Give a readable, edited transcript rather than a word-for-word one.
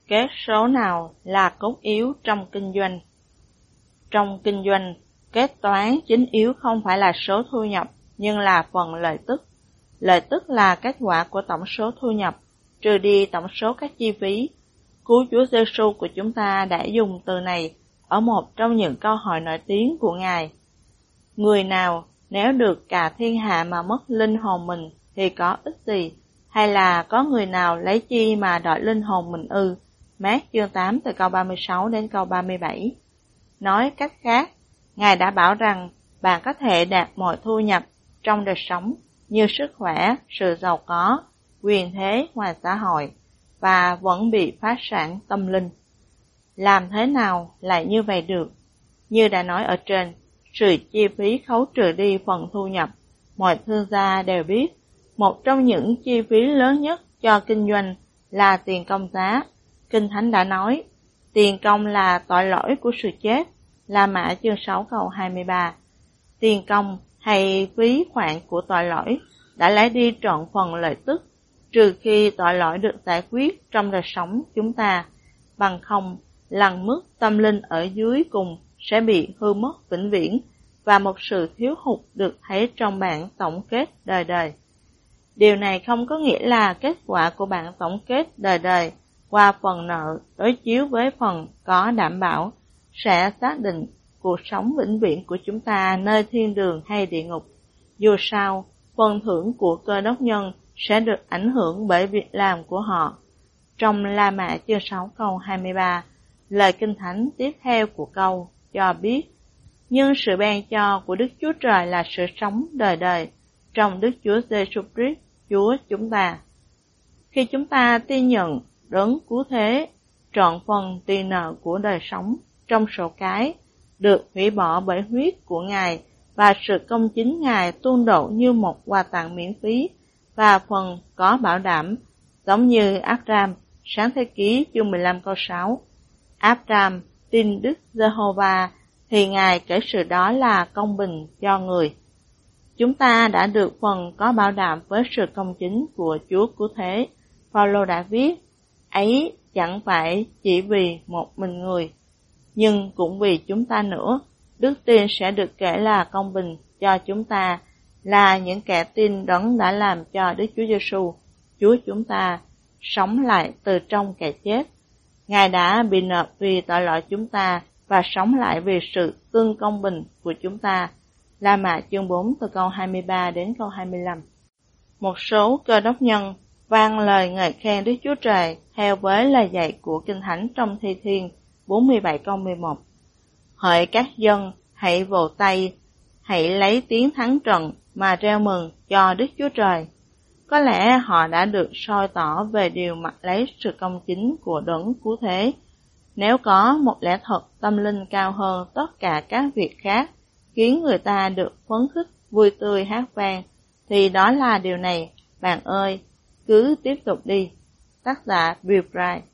Kết số nào là cốt yếu trong kinh doanh? Trong kinh doanh, kết toán chính yếu không phải là số thu nhập, nhưng là phần lợi tức. Lợi tức là kết quả của tổng số thu nhập, trừ đi tổng số các chi phí. Cứu Chúa Giêsu của chúng ta đã dùng từ này ở một trong những câu hỏi nổi tiếng của Ngài. Người nào nếu được cả thiên hạ mà mất linh hồn mình thì có ích gì? Hay là có người nào lấy chi mà đòi linh hồn mình ư? Mát chương 8 từ câu 36 đến câu 37. Nói cách khác, Ngài đã bảo rằng bạn có thể đạt mọi thu nhập trong đời sống như sức khỏe, sự giàu có, quyền thế ngoài xã hội và vẫn bị phá sản tâm linh. Làm thế nào lại như vậy được? Như đã nói ở trên, sự chi phí khấu trừ đi phần thu nhập. Mọi thương gia đều biết, một trong những chi phí lớn nhất cho kinh doanh là tiền công giá. Kinh Thánh đã nói, tiền công là tội lỗi của sự chết, La Mã chương 6 câu 23. Tiền công hay phí khoản của tội lỗi đã lấy đi trọn phần lợi tức, trừ khi tội lỗi được giải quyết trong đời sống chúng ta, bằng không, lần mức tâm linh ở dưới cùng sẽ bị hư mất vĩnh viễn và một sự thiếu hụt được thấy trong bản tổng kết đời đời. Điều này không có nghĩa là kết quả của bản tổng kết đời đời qua phần nợ đối chiếu với phần có đảm bảo sẽ xác định cuộc sống vĩnh viễn của chúng ta nơi thiên đường hay địa ngục. Dù sao, phần thưởng của Cơ Đốc nhân sẽ được ảnh hưởng bởi việc làm của họ. Trong La Mã chương 6 câu 23, lời Kinh Thánh tiếp theo của câu cho biết, nhưng sự ban cho của Đức Chúa Trời là sự sống đời đời trong Đức Chúa Giêsu Christ Chúa chúng ta. Khi chúng ta tin nhận đấng cứu thế, trọn phần tiền nợ của đời sống trong sổ cái được hủy bỏ bởi huyết của Ngài và sự công chính Ngài tuôn đổ như một quà tặng miễn phí và phần có bảo đảm, giống như Abraham, Sáng Thế Ký chương 15 câu 6. Abraham tin Đức Giê-hô-va thì Ngài kể sự đó là công bình cho người. Chúng ta đã được phần có bảo đảm với sự công chính của Chúa cứu thế. Phaolô đã viết, ấy chẳng phải chỉ vì một mình người, nhưng cũng vì chúng ta nữa. Đức tin sẽ được kể là công bình cho chúng ta, là những kẻ tin đấng đã làm cho Đức Chúa Giêsu, Chúa chúng ta, sống lại từ trong kẻ chết. Ngài đã bị nộp vì tội lỗi chúng ta và sống lại vì sự tương công bình của chúng ta. La Mã chương 4 từ câu 23 đến câu 25. Một số Cơ Đốc nhân vang lời ngợi khen Đức Chúa Trời theo với lời dạy của Kinh Thánh trong Thi Thiên 47 câu 11. Hỡi các dân, hãy vỗ tay, hãy lấy tiếng thắng trận mà reo mừng cho Đức Chúa Trời. Có lẽ họ đã được soi tỏ về điều mặc lấy sự công chính của đấng cứu thế. Nếu có một lẽ thật tâm linh cao hơn tất cả các việc khác, khiến người ta được phấn khích, vui tươi hát vang, thì đó là điều này, bạn ơi, cứ tiếp tục đi. Tác giả Bill Bright.